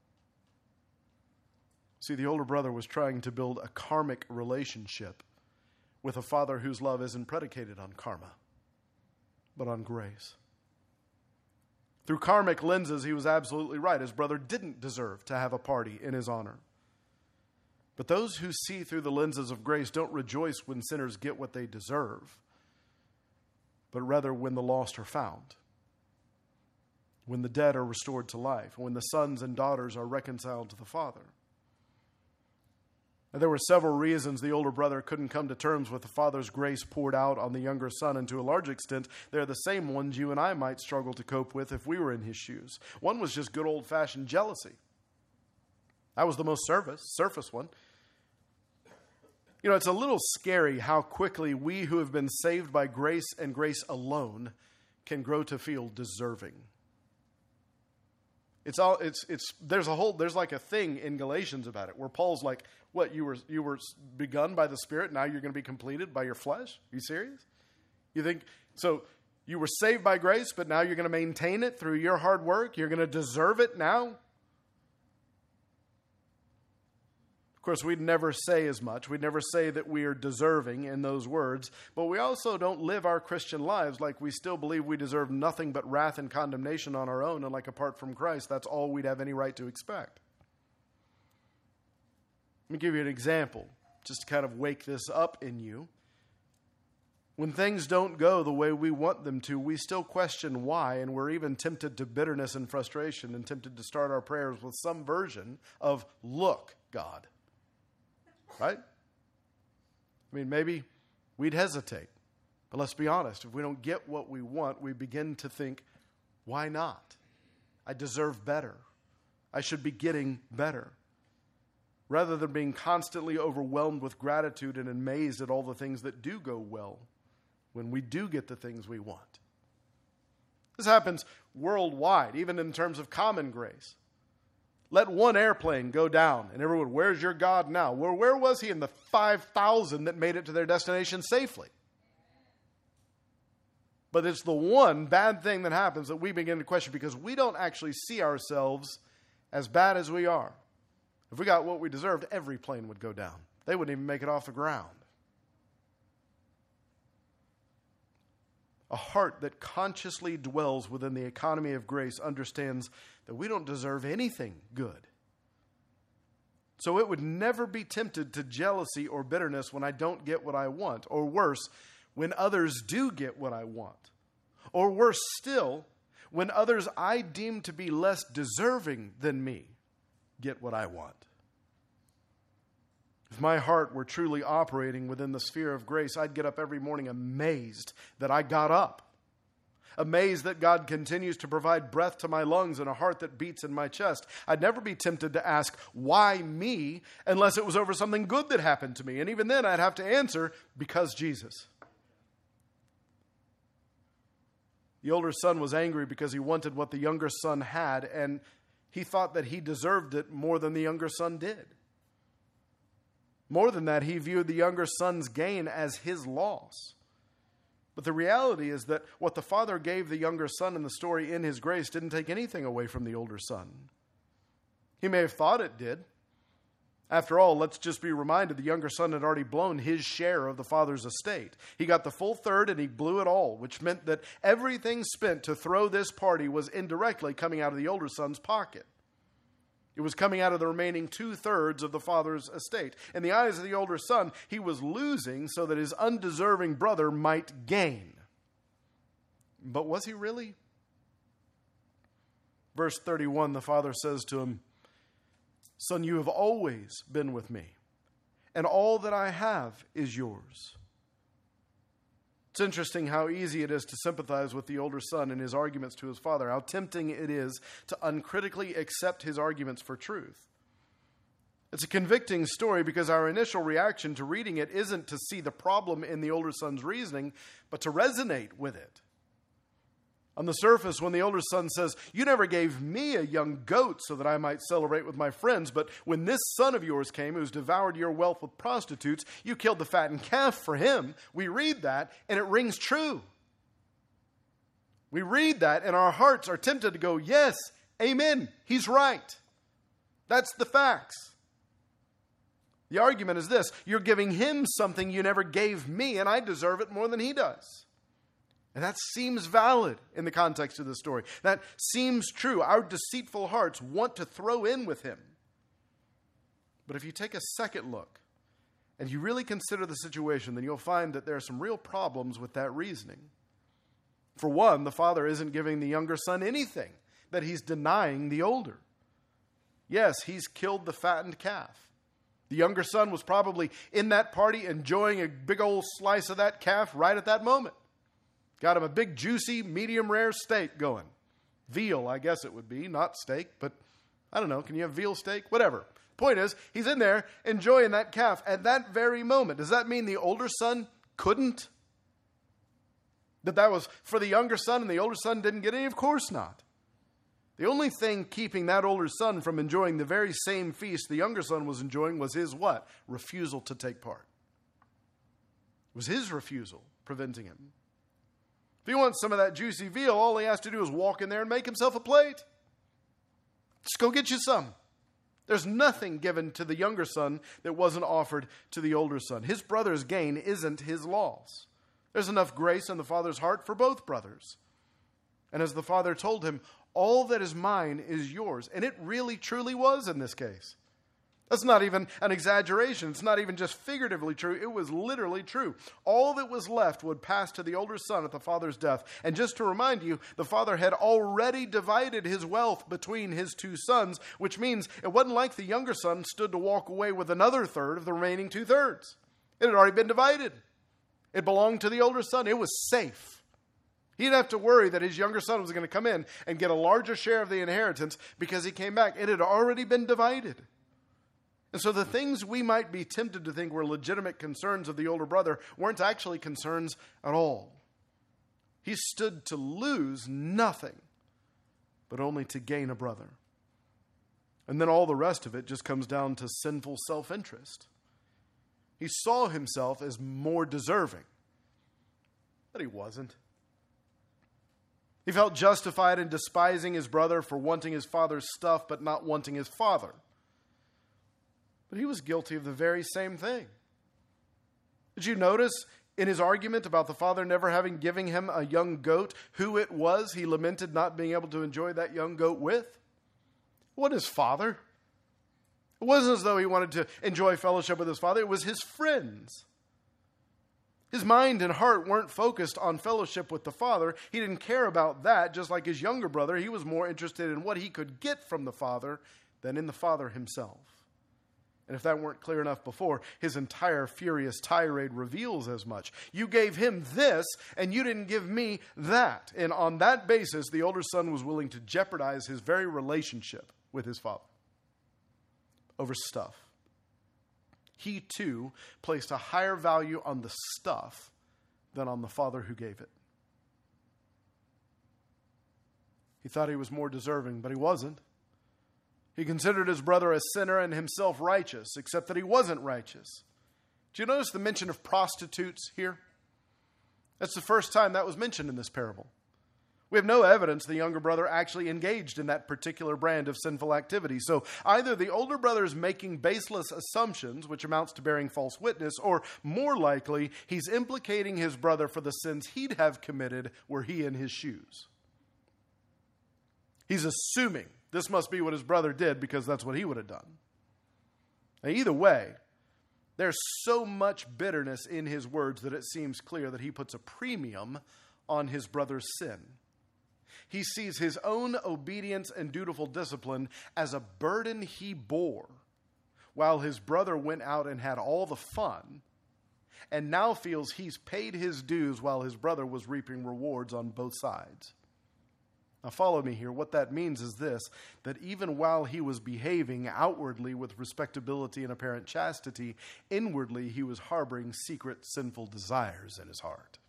See, the older brother was trying to build a karmic relationship with a father whose love isn't predicated on karma, but on grace. Through karmic lenses, he was absolutely right. His brother didn't deserve to have a party in his honor. But those who see through the lenses of grace don't rejoice when sinners get what they deserve, but rather when the lost are found, when the dead are restored to life, when the sons and daughters are reconciled to the Father. And there were several reasons the older brother couldn't come to terms with the father's grace poured out on the younger son, and to a large extent, they're the same ones you and I might struggle to cope with if we were in his shoes. One was just good old-fashioned jealousy. That was the most surface one. You know, it's a little scary how quickly we who have been saved by grace and grace alone can grow to feel deserving. There's like a thing in Galatians about it where Paul's like, what, you were begun by the Spirit, now you're going to be completed by your flesh? Are you serious? You think, so You were saved by grace, but now you're going to maintain it through your hard work. You're going to deserve it now. Of course, we'd never say as much. We'd never say that we are deserving in those words, but we also don't live our Christian lives like we still believe we deserve nothing but wrath and condemnation on our own, and like apart from Christ, that's all we'd have any right to expect. Let me give you an example, just to kind of wake this up in you. When things don't go the way we want them to, we still question why, and we're even tempted to bitterness and frustration and tempted to start our prayers with some version of, "Look, God." Right? I mean, maybe we'd hesitate. But let's be honest. If we don't get what we want, we begin to think, why not? I deserve better. I should be getting better. Rather than being constantly overwhelmed with gratitude and amazed at all the things that do go well when we do get the things we want. This happens worldwide, even in terms of common grace. Let one airplane go down, and everyone, where's your God now? Well, where was he in the 5,000 that made it to their destination safely? But it's the one bad thing that happens that we begin to question because we don't actually see ourselves as bad as we are. If we got what we deserved, every plane would go down. They wouldn't even make it off the ground. A heart that consciously dwells within the economy of grace understands that we don't deserve anything good. So it would never be tempted to jealousy or bitterness when I don't get what I want, or worse, when others do get what I want, or worse still, when others I deem to be less deserving than me get what I want. If my heart were truly operating within the sphere of grace, I'd get up every morning amazed that I got up. Amazed that God continues to provide breath to my lungs and a heart that beats in my chest. I'd never be tempted to ask, why me, unless it was over something good that happened to me. And even then I'd have to answer, because Jesus. The older son was angry because he wanted what the younger son had, and he thought that he deserved it more than the younger son did. More than that, he viewed the younger son's gain as his loss. But the reality is that what the father gave the younger son in the story in his grace didn't take anything away from the older son. He may have thought it did. After all, let's just be reminded the younger son had already blown his share of the father's estate. He got the full third and he blew it all, which meant that everything spent to throw this party was indirectly coming out of the older son's pocket. It was coming out of the remaining 2/3 of the father's estate. In the eyes of the older son, he was losing so that his undeserving brother might gain. But was he really? Verse 31, the father says to him, "Son, you have always been with me, and all that I have is yours." It's interesting how easy it is to sympathize with the older son in his arguments to his father, how tempting it is to uncritically accept his arguments for truth. It's a convicting story because our initial reaction to reading it isn't to see the problem in the older son's reasoning, but to resonate with it. On the surface, when the older son says, "You never gave me a young goat so that I might celebrate with my friends, but when this son of yours came who's devoured your wealth with prostitutes, you killed the fattened calf for him," we read that and it rings true. We read that and our hearts are tempted to go, yes, amen, he's right. That's the facts. The argument is this: you're giving him something you never gave me, and I deserve it more than he does. And that seems valid in the context of the story. That seems true. Our deceitful hearts want to throw in with him. But if you take a second look and you really consider the situation, then you'll find that there are some real problems with that reasoning. For one, the father isn't giving the younger son anything that he's denying the older. Yes, he's killed the fattened calf. The younger son was probably in that party enjoying a big old slice of that calf right at that moment. Got him a big, juicy, medium rare steak going. Veal, I guess it would be, not steak, but I don't know. Can you have veal steak? Whatever. Point is, he's in there enjoying that calf at that very moment. Does that mean the older son couldn't? That was for the younger son and the older son didn't get any? Of course not. The only thing keeping that older son from enjoying the very same feast the younger son was enjoying was his what? Refusal to take part. It was his refusal preventing him. If he wants some of that juicy veal, all he has to do is walk in there and make himself a plate. Just go get you some. There's nothing given to the younger son that wasn't offered to the older son. His brother's gain isn't his loss. There's enough grace in the father's heart for both brothers. And as the father told him, all that is mine is yours. And it really, truly was in this case. That's not even an exaggeration. It's not even just figuratively true. It was literally true. All that was left would pass to the older son at the father's death. And just to remind you, the father had already divided his wealth between his two sons, which means it wasn't like the younger son stood to walk away with another third of the remaining 2/3. It had already been divided. It belonged to the older son. It was safe. He didn't have to worry that his younger son was going to come in and get a larger share of the inheritance because he came back. It had already been divided. And so the things we might be tempted to think were legitimate concerns of the older brother weren't actually concerns at all. He stood to lose nothing, but only to gain a brother. And then all the rest of it just comes down to sinful self-interest. He saw himself as more deserving, but he wasn't. He felt justified in despising his brother for wanting his father's stuff but not wanting his father. But he was guilty of the very same thing. Did you notice in his argument about the father never having given him a young goat, who it was he lamented not being able to enjoy that young goat with? It wasn't his father. It wasn't as though he wanted to enjoy fellowship with his father. It was his friends. His mind and heart weren't focused on fellowship with the father. He didn't care about that. Just like his younger brother, he was more interested in what he could get from the father than in the father himself. And if that weren't clear enough before, his entire furious tirade reveals as much. You gave him this, and you didn't give me that. And on that basis, the older son was willing to jeopardize his very relationship with his father over stuff. He, too, placed a higher value on the stuff than on the father who gave it. He thought he was more deserving, but he wasn't. He considered his brother a sinner and himself righteous, except that he wasn't righteous. Do you notice the mention of prostitutes here? That's the first time that was mentioned in this parable. We have no evidence the younger brother actually engaged in that particular brand of sinful activity. So either the older brother is making baseless assumptions, which amounts to bearing false witness, or more likely, he's implicating his brother for the sins he'd have committed were he in his shoes. He's assuming this must be what his brother did because that's what he would have done. Now, either way, there's so much bitterness in his words that it seems clear that he puts a premium on his brother's sin. He sees his own obedience and dutiful discipline as a burden he bore, while his brother went out and had all the fun, and now feels he's paid his dues while his brother was reaping rewards on both sides. Now follow me here. What that means is this, that even while he was behaving outwardly with respectability and apparent chastity, inwardly he was harboring secret sinful desires in his heart.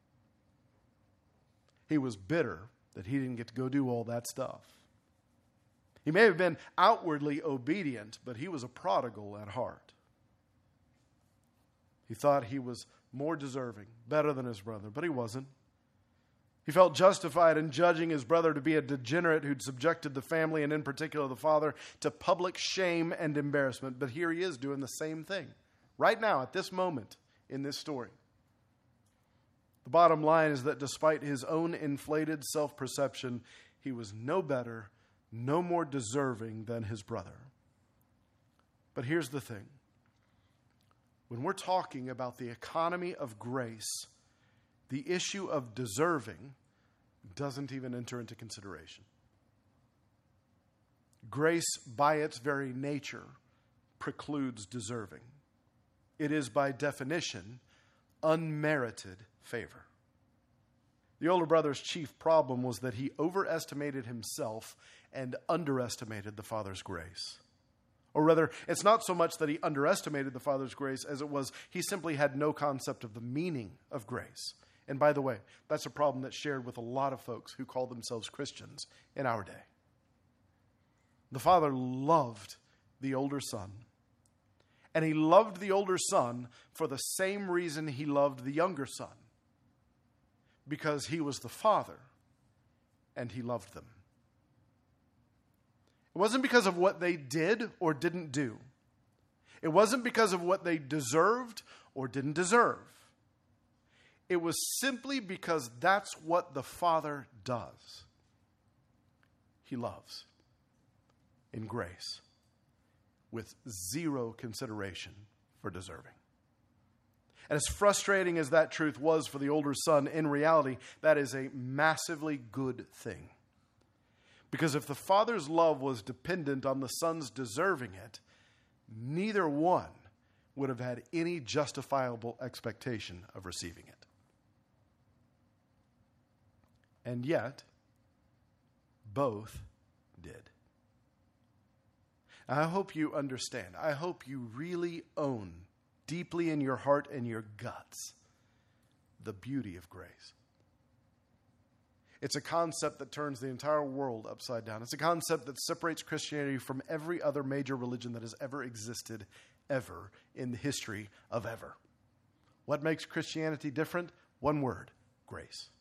He was bitter that he didn't get to go do all that stuff. He may have been outwardly obedient, but he was a prodigal at heart. He thought he was more deserving, better than his brother, but he wasn't. He felt justified in judging his brother to be a degenerate who'd subjected the family, and in particular the father, to public shame and embarrassment. But here he is doing the same thing, right now, at this moment in this story. The bottom line is that despite his own inflated self-perception, he was no better, no more deserving than his brother. But here's the thing. When we're talking about the economy of grace, the issue of deserving doesn't even enter into consideration. Grace, by its very nature, precludes deserving. It is, by definition, unmerited favor. The older brother's chief problem was that he overestimated himself and underestimated the father's grace. Or rather, it's not so much that he underestimated the father's grace as it was he simply had no concept of the meaning of grace. And by the way, that's a problem that's shared with a lot of folks who call themselves Christians in our day. The father loved the older son. And he loved the older son for the same reason he loved the younger son. because he was the Father and he loved them. It wasn't because of what they did or didn't do. It wasn't because of what they deserved or didn't deserve. It was simply because that's what the Father does. He loves in grace with zero consideration for deserving. And as frustrating as that truth was for the older son, in reality, that is a massively good thing. Because if the Father's love was dependent on the Son's deserving it, neither one would have had any justifiable expectation of receiving it. And yet, both did. I hope you understand. I hope you really own deeply in your heart and your guts the beauty of grace. It's a concept that turns the entire world upside down. It's a concept that separates Christianity from every other major religion that has ever existed, ever, in the history of ever. What makes Christianity different? One word: grace.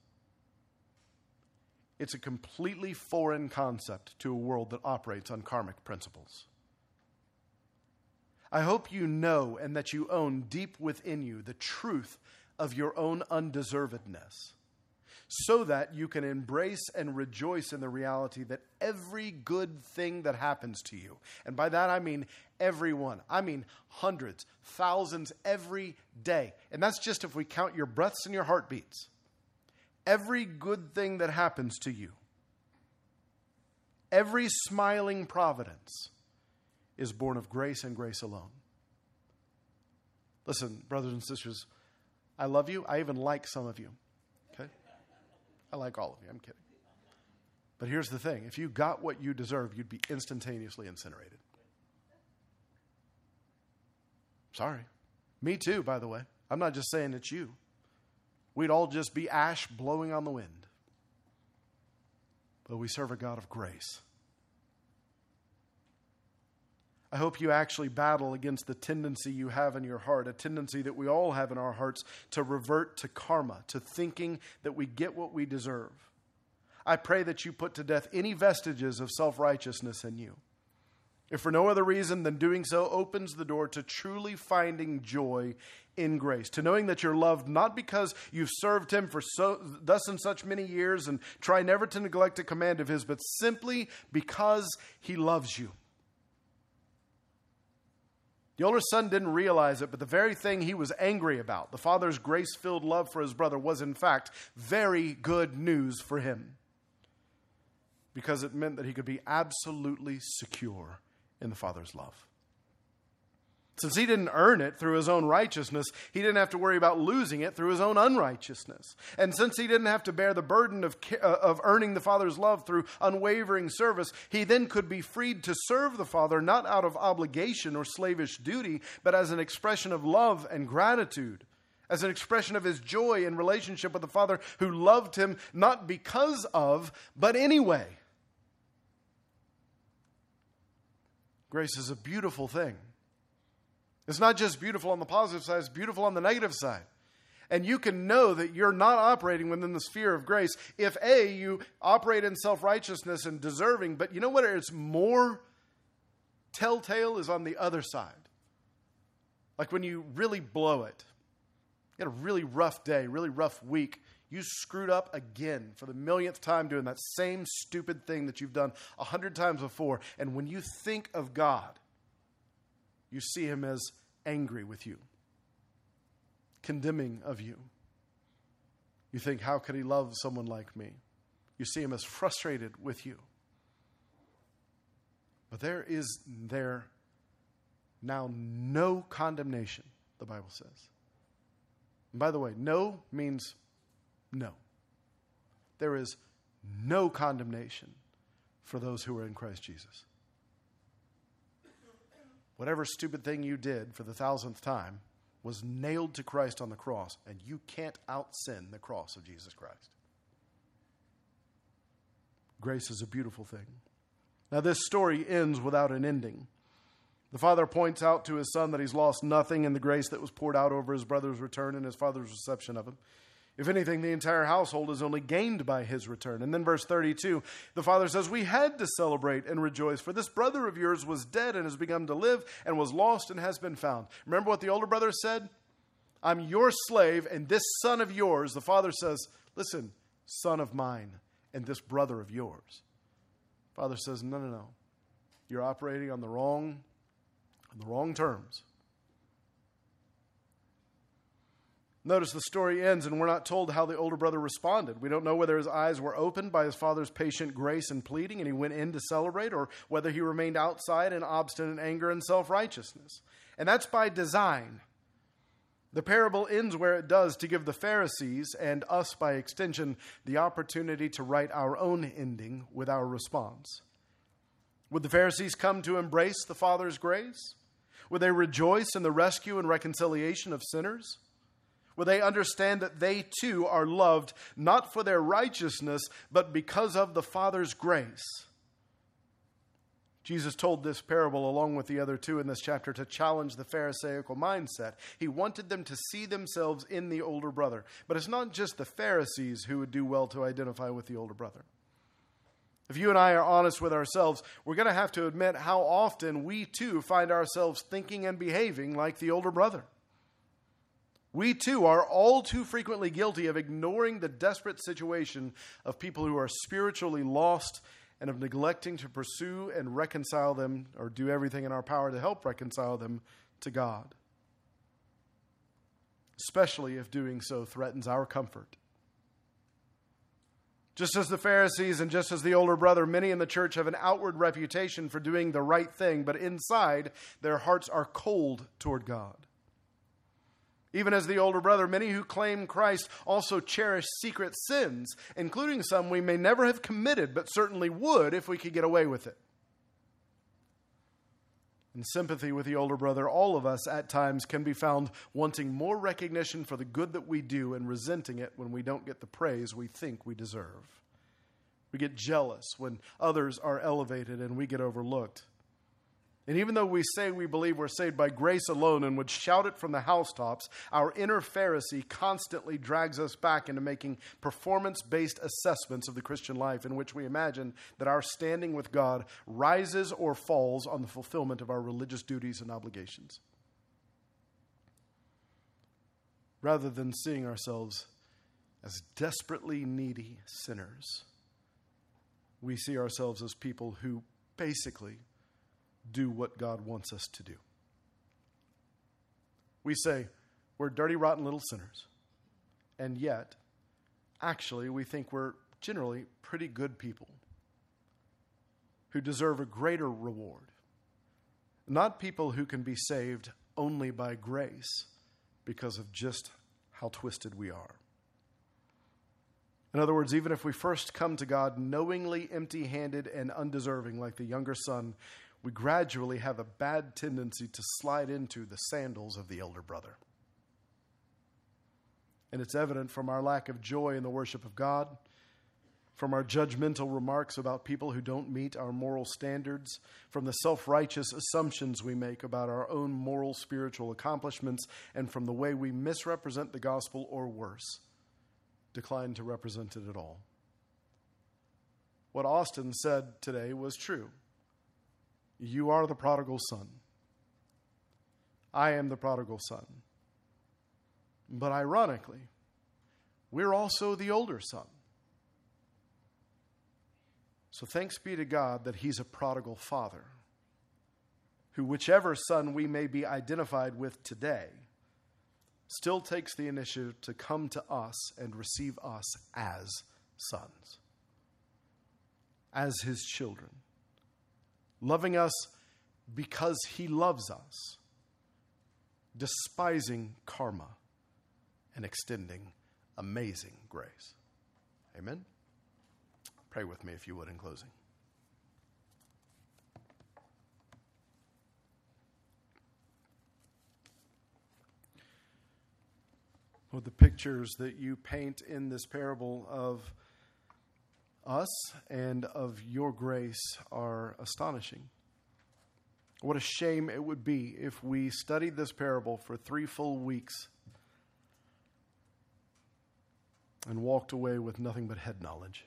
It's a completely foreign concept to a world that operates on karmic principles. I hope you know and that you own deep within you the truth of your own undeservedness, so that you can embrace and rejoice in the reality that every good thing that happens to you, and by that I mean everyone, I mean hundreds, thousands every day, and that's just if we count your breaths and your heartbeats. Every good thing that happens to you, every smiling providence, is born of grace and grace alone. Listen, brothers and sisters, I love you. I even like some of you. Okay? I like all of you. I'm kidding. But here's the thing. If you got what you deserve, you'd be instantaneously incinerated. Sorry. Me too, by the way. I'm not just saying it's you. We'd all just be ash blowing on the wind. But we serve a God of grace. I hope you actually battle against the tendency you have in your heart, a tendency that we all have in our hearts, to revert to karma, to thinking that we get what we deserve. I pray that you put to death any vestiges of self-righteousness in you. If for no other reason than doing so opens the door to truly finding joy in grace, to knowing that you're loved not because you've served him for thus and such many years and try never to neglect a command of his, but simply because he loves you. The older son didn't realize it, but the very thing he was angry about, the father's grace-filled love for his brother, was in fact very good news for him, because it meant that he could be absolutely secure in the Father's love. Since he didn't earn it through his own righteousness, he didn't have to worry about losing it through his own unrighteousness. And since he didn't have to bear the burden of earning the Father's love through unwavering service, he then could be freed to serve the Father not out of obligation or slavish duty, but as an expression of love and gratitude, as an expression of his joy in relationship with the Father who loved him not because of, but anyway. Grace is a beautiful thing. It's not just beautiful on the positive side, it's beautiful on the negative side. And you can know that you're not operating within the sphere of grace if A, you operate in self-righteousness and deserving, but you know what? It's more telltale is on the other side. Like when you really blow it. You had a really rough day, really rough week. You screwed up again for the millionth time doing that same stupid thing that you've done 100 times before. And when you think of God, you see him as angry with you, condemning of you. You think, how could he love someone like me? You see him as frustrated with you. But there is now no condemnation, the Bible says. And by the way, no means no. There is no condemnation for those who are in Christ Jesus. Whatever stupid thing you did for the 1,000th time was nailed to Christ on the cross, and you can't out-sin the cross of Jesus Christ. Grace is a beautiful thing. Now, this story ends without an ending. The father points out to his son that he's lost nothing in the grace that was poured out over his brother's return and his father's reception of him. If anything, the entire household is only gained by his return. And then verse 32, the father says, we had to celebrate and rejoice, for this brother of yours was dead and has begun to live, and was lost and has been found. Remember what the older brother said? I'm your slave, and this son of yours, the father says, listen, son of mine, and this brother of yours. Father says, no. You're operating on the wrong terms. Notice the story ends, and we're not told how the older brother responded. We don't know whether his eyes were opened by his father's patient grace and pleading, and he went in to celebrate, or whether he remained outside in obstinate anger and self-righteousness. And that's by design. The parable ends where it does, to give the Pharisees, and us by extension, the opportunity to write our own ending with our response. Would the Pharisees come to embrace the Father's grace? Would they rejoice in the rescue and reconciliation of sinners? Will they understand that they too are loved, not for their righteousness, but because of the Father's grace? Jesus told this parable, along with the other two in this chapter, to challenge the Pharisaical mindset. He wanted them to see themselves in the older brother. But it's not just the Pharisees who would do well to identify with the older brother. If you and I are honest with ourselves, we're going to have to admit how often we too find ourselves thinking and behaving like the older brother. We too are all too frequently guilty of ignoring the desperate situation of people who are spiritually lost, and of neglecting to pursue and reconcile them, or do everything in our power to help reconcile them to God, especially if doing so threatens our comfort. Just as the Pharisees and just as the older brother, many in the church have an outward reputation for doing the right thing, but inside their hearts are cold toward God. Even as the older brother, many who claim Christ also cherish secret sins, including some we may never have committed, but certainly would if we could get away with it. In sympathy with the older brother, all of us at times can be found wanting more recognition for the good that we do and resenting it when we don't get the praise we think we deserve. We get jealous when others are elevated and we get overlooked. And even though we say we believe we're saved by grace alone and would shout it from the housetops, our inner Pharisee constantly drags us back into making performance-based assessments of the Christian life, in which we imagine that our standing with God rises or falls on the fulfillment of our religious duties and obligations, rather than seeing ourselves as desperately needy sinners. We see ourselves as people who basically do what God wants us to do. We say we're dirty, rotten little sinners. And yet, actually, we think we're generally pretty good people who deserve a greater reward. Not people who can be saved only by grace because of just how twisted we are. In other words, even if we first come to God knowingly empty-handed and undeserving like the younger son, we gradually have a bad tendency to slide into the sandals of the elder brother. And it's evident from our lack of joy in the worship of God, from our judgmental remarks about people who don't meet our moral standards, from the self-righteous assumptions we make about our own moral spiritual accomplishments, and from the way we misrepresent the gospel, or worse, decline to represent it at all. What Austin said today was true. You are the prodigal son. I am the prodigal son. But ironically, we're also the older son. So thanks be to God that he's a prodigal father, who, whichever son we may be identified with today, still takes the initiative to come to us and receive us as sons, as his children, loving us because he loves us, despising karma, and extending amazing grace. Amen? Pray with me if you would in closing. Lord, the pictures that you paint in this parable of us and of your grace are astonishing. What a shame it would be if we studied this parable for 3 full weeks and walked away with nothing but head knowledge.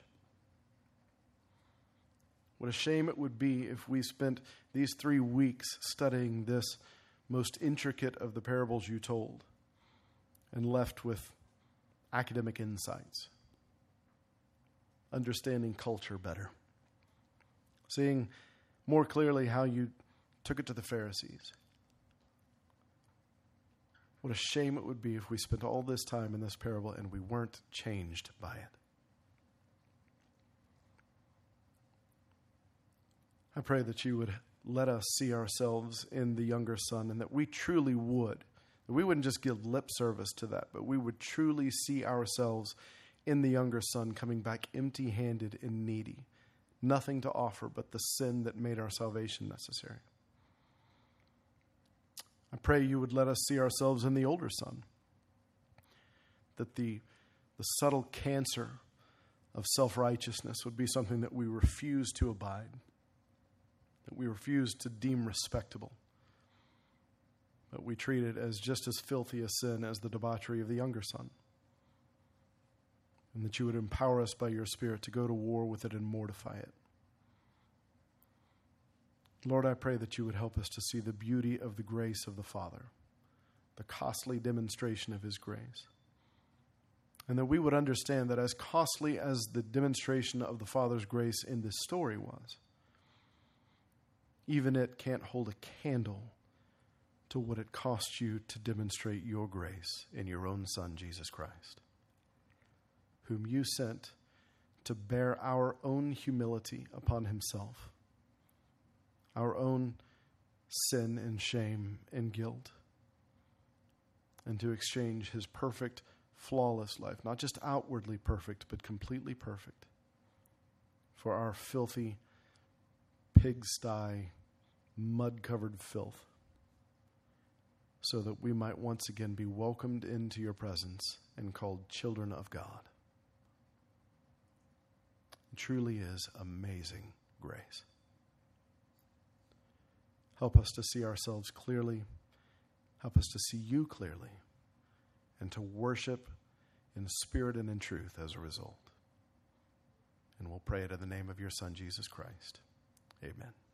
What a shame it would be if we spent these 3 weeks studying this most intricate of the parables you told and left with academic insights, understanding culture better, seeing more clearly how you took it to the Pharisees. What a shame it would be if we spent all this time in this parable and we weren't changed by it. I pray that you would let us see ourselves in the younger son, and that we truly would. That we wouldn't just give lip service to that, but we would truly see ourselves in the younger son coming back empty-handed and needy. Nothing to offer but the sin that made our salvation necessary. I pray you would let us see ourselves in the older son. That the subtle cancer of self-righteousness would be something that we refuse to abide, that we refuse to deem respectable, but we treat it as just as filthy a sin as the debauchery of the younger son. And that you would empower us by your Spirit to go to war with it and mortify it. Lord, I pray that you would help us to see the beauty of the grace of the Father, the costly demonstration of his grace. And that we would understand that as costly as the demonstration of the Father's grace in this story was, even it can't hold a candle to what it cost you to demonstrate your grace in your own Son, Jesus Christ, whom you sent to bear our own humility upon himself, our own sin and shame and guilt, and to exchange his perfect, flawless life, not just outwardly perfect, but completely perfect, for our filthy, pigsty, mud-covered filth, so that we might once again be welcomed into your presence and called children of God. It truly is amazing grace. Help us to see ourselves clearly. Help us to see you clearly, and to worship in spirit and in truth as a result. And we'll pray it in the name of your Son, Jesus Christ. Amen.